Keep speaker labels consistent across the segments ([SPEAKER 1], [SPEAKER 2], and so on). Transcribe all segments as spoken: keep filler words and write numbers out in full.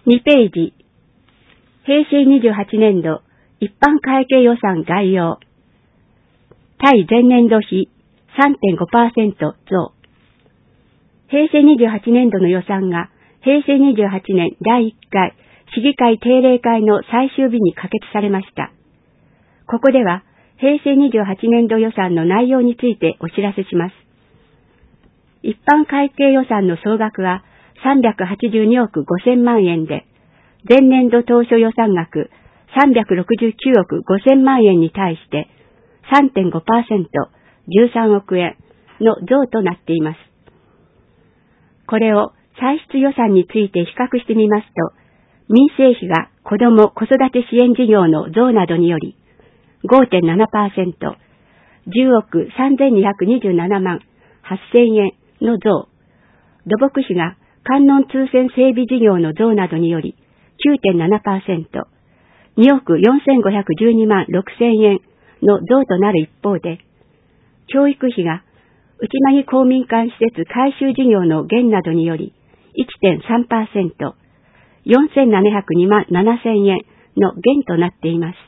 [SPEAKER 1] にページ、平成にじゅうはちねんど一般会計予算概要。対前年度比 さんてんごパーセント 増。平成にじゅうはちねんどの予算が平成にじゅうはちねんだいいっかい市議会定例会の最終日に可決されました。ここでは平成にじゅうはちねんど予算の内容についてお知らせします。一般会計予算の総額はさんびゃくはちじゅうにおくごせんまんえんで、前年度当初予算額さんびゃくろくじゅうきゅうおくごせんまんえんに対して さんてんごパーセント、じゅうさんおくえんの増となっています。これを歳出予算について比較してみますと、民生費が子ども・子育て支援事業の増などにより ごてんななパーセント、じゅうおくさんぜんにひゃくにじゅうななまんはっせんえんの増、土木費が観音通線整備事業の増などにより きゅうてんななパーセント、におくよんせんごひゃくじゅうにまんろくせんえんの増となる一方で、教育費が内間木公民館施設改修事業の減などにより いってんさんパーセント、よんせんななひゃくにまんななせんえんの減となっています。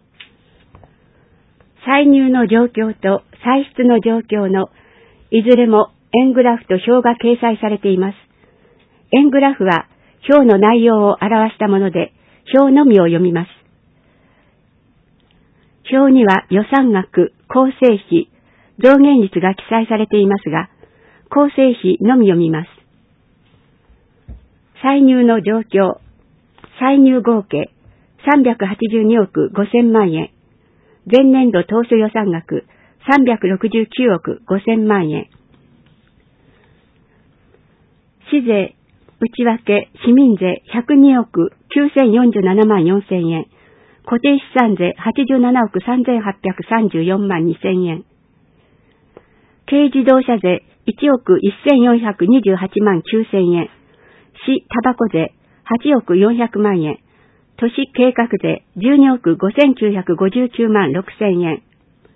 [SPEAKER 1] 歳入の状況と歳出の状況のいずれも円グラフと表が掲載されています。円グラフは表の内容を表したもので、表のみを読みます。表には予算額、構成費、増減率が記載されていますが、構成費のみ読みます。歳入の状況、歳入合計さんびゃくはちじゅうにおくごせんまんえん、前年度当初予算額さんびゃくろくじゅうきゅうおくごせんまんえん。市税、内訳、市民税ひゃくにおくきゅうせんよんじゅうななまんよんせんえん、固定資産税はちじゅうななおくさんぜんはっぴゃくさんじゅうよんまんにせんえん、軽自動車税いちおくせんよんひゃくにじゅうはちまんきゅうせんえん、市タバコ税はちおくよんひゃくまんえん、都市計画税じゅうにおくごせんきゅうひゃくごじゅうきゅうまんろくせんえん、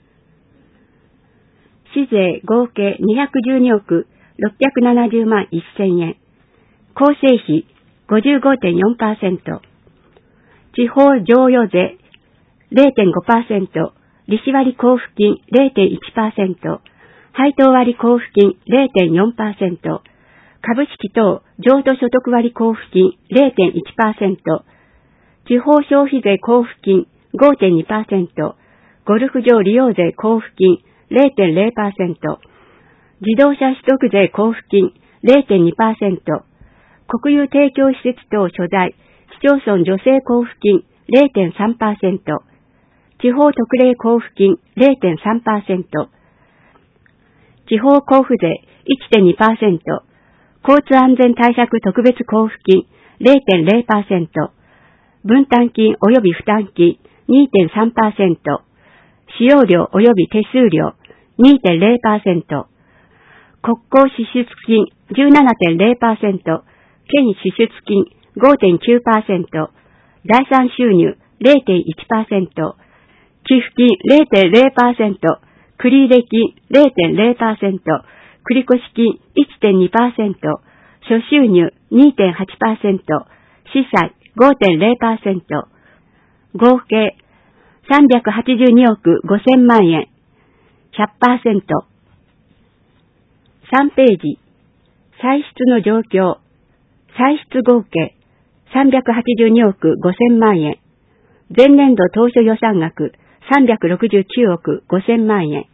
[SPEAKER 1] 市税合計にひゃくじゅうにおくろっぴゃくななじゅうまんせんえん、構成費 ごじゅうごてんよんパーセント、地方譲与税 れいてんごパーセント、利子割交付金 れいてんいちパーセント、配当割交付金 れいてんよんパーセント、株式等譲渡所得割交付金 れいてんいちパーセント、地方消費税交付金 ごてんにパーセント、ゴルフ場利用税交付金 れいてんれいパーセント、自動車取得税交付金 れいてんにパーセント、国有提供施設等所在、市町村助成交付金 れいてんさんパーセント、地方特例交付金 れいてんさんパーセント、地方交付税 いってんにパーセント、交通安全対策特別交付金 れいてんれいパーセント、分担金及び負担金 にてんさんパーセント、使用料及び手数料 にてんれいパーセント、国交支出金 じゅうななてんれいパーセント、県支出金 ごてんきゅうパーセント、第三収入 れいてんいちパーセント、寄付金 れいてんれいパーセント、繰入金 れいてんれいパーセント、繰越金 いってんにパーセント、諸収入 にてんはちパーセント、資産 ごてんれいパーセント、合計さんびゃくはちじゅうにおくごせんまんえん、ひゃくパーセント。さんページ、歳出の状況、歳出合計さんびゃくはちじゅうにおくごせんまんえん、前年度当初予算額さんびゃくろくじゅうきゅうおくごせんまんえん、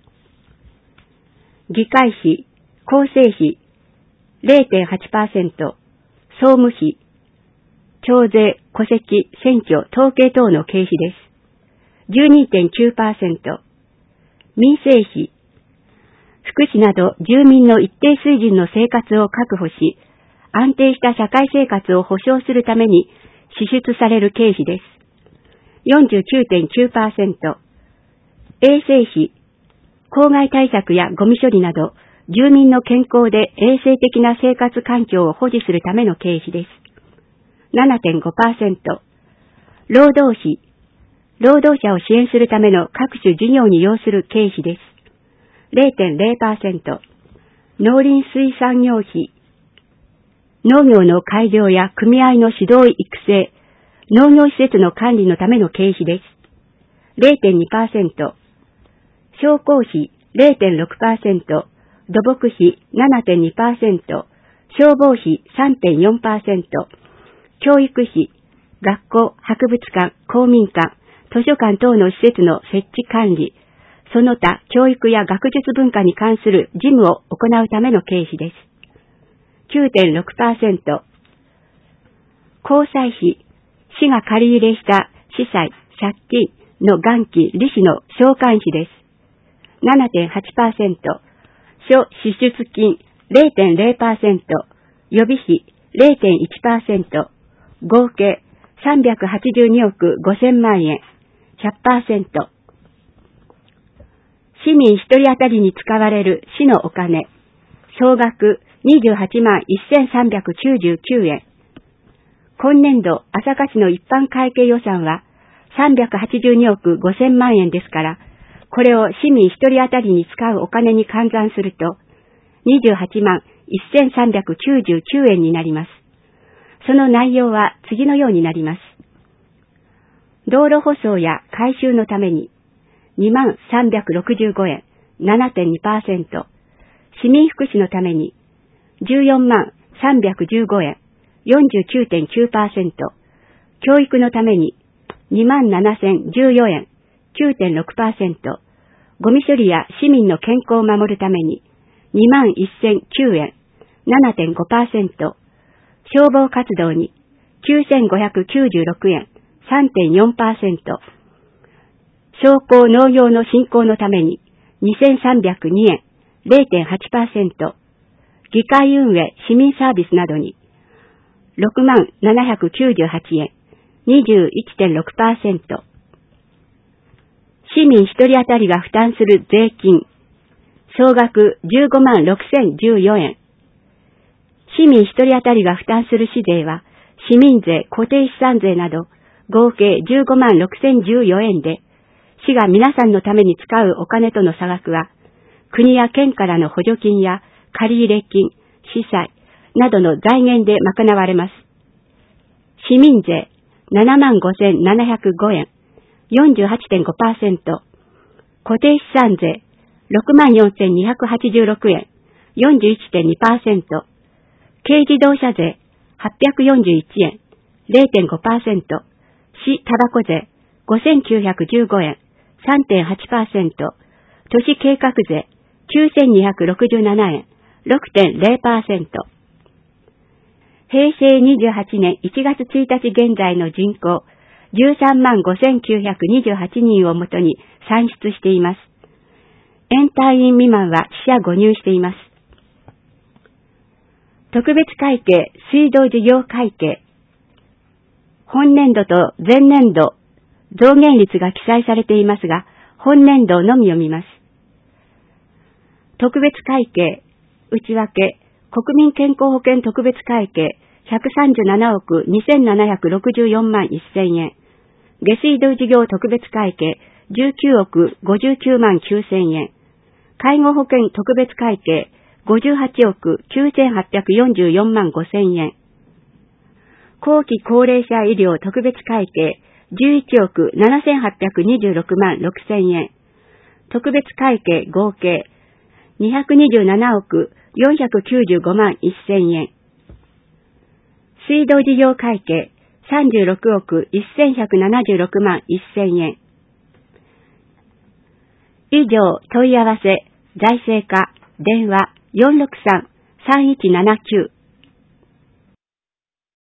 [SPEAKER 1] 議会費、構成費 れいてんはちパーセント、総務費、徴税、戸籍、選挙、統計等の経費です。じゅうにてんきゅうパーセント、民生費、福祉など住民の一定水準の生活を確保し、安定した社会生活を保障するために支出される経費です。よんじゅうきゅうてんきゅうパーセント、衛生費、公害対策やゴミ処理など、住民の健康で衛生的な生活環境を保持するための経費です。ななてんごパーセント、労働費、労働者を支援するための各種事業に要する経費です。れいてんれいパーセント、農林水産業費、 農業の改良や組合の指導育成、農業施設の管理のための経費です。れいてんにパーセント、商工費 れいてんろくパーセント、土木費 ななてんにパーセント、消防費 さんてんよんパーセント、教育費、学校、博物館、公民館、図書館等の施設の設置管理、その他教育や学術文化に関する事務を行うための経費です。きゅうてんろくパーセント、公債費、市が借り入れした資債、借金の元金、利子の償還費です。ななてんはちパーセント、諸支出金 れいてんれいパーセント、予備費 れいてんいちパーセント、合計さんびゃくはちじゅうにおくごせんまんえん、ひゃくパーセント。市民一人当たりに使われる市のお金、総額にじゅうはちまんせんさんびゃくきゅうじゅうきゅうえん。今年度、朝霞市の一般会計予算はさんびゃくはちじゅうにおくごせんまんえんですから、これを市民一人当たりに使うお金に換算すると、にじゅうはちまんせんさんびゃくきゅうじゅうきゅうえんになります。その内容は次のようになります。道路舗装や改修のために、にまんさんびゃくろくじゅうごえん、ななてんにパーセント、市民福祉のために、じゅうよんまんさんびゃくじゅうごえん、よんじゅうきゅうてんきゅうパーセント、教育のために、にまんななせんじゅうよえん、きゅうてんろくパーセント、ゴミ処理や市民の健康を守るために、にまんせんきゅうえん、ななてんごパーセント、消防活動に、きゅうせんごひゃくきゅうじゅうろくえん、さんてんよんパーセント、商工農業の振興のためににせんさんびゃくにえん、れいてんはちパーセント、議会運営、市民サービスなどにろくまんななひゃくきゅうじゅうはちえん、にじゅういってんろくパーセント、市民一人当たりが負担する税金、総額じゅうごまんろくせんじゅうよえん、市民一人当たりが負担する市税は、市民税、固定資産税など合計じゅうごまんろくせんじゅうよえんで、市が皆さんのために使うお金との差額は、国や県からの補助金や借入金、司債などの財源で賄われます。市民税ななまんごせんななひゃくごえん、よんじゅうはちてんごパーセント、固定資産税ろくまんよんせんにひゃくはちじゅうろくえん、よんじゅういちてんにパーセント、軽自動車税はっぴゃくよんじゅういちえん、れいてんごパーセント、市タバコ税ごせんきゅうひゃくじゅうごえん、さんてんはちパーセント、都市計画税きゅうせんにひゃくろくじゅうななえん、ろくてんれいパーセント。へいせいにじゅうはちねんいちがつついたち現在の人口じゅうさんまんごせんきゅうひゃくにじゅうはちにんをもとに算出しています。延滞員未満は四捨五入しています。特別会計、水道事業会計。本年度と前年度、増減率が記載されていますが、本年度のみ読みます。特別会計、内訳、国民健康保険特別会計、ひゃくさんじゅうななおくにせんななひゃくろくじゅうよんまんせんえん。下水道事業特別会計、じゅうきゅうおくごじゅうきゅうまんきゅうせんえん。介護保険特別会計、ごじゅうはちおくきゅうせんはっぴゃくよんじゅうよんまんごせんえん。後期高齢者医療特別会計、じゅういちおくななせんはっぴゃくにじゅうろくまんろくせんえん。特別会計合計、にひゃくにじゅうななおくよんひゃくきゅうじゅうごまんせんえん。水道事業会計、さんじゅうろくおくせんひゃくななじゅうろくまんせんえん。以上、問い合わせ、財政課、電話よんろくさん さんいちななきゅう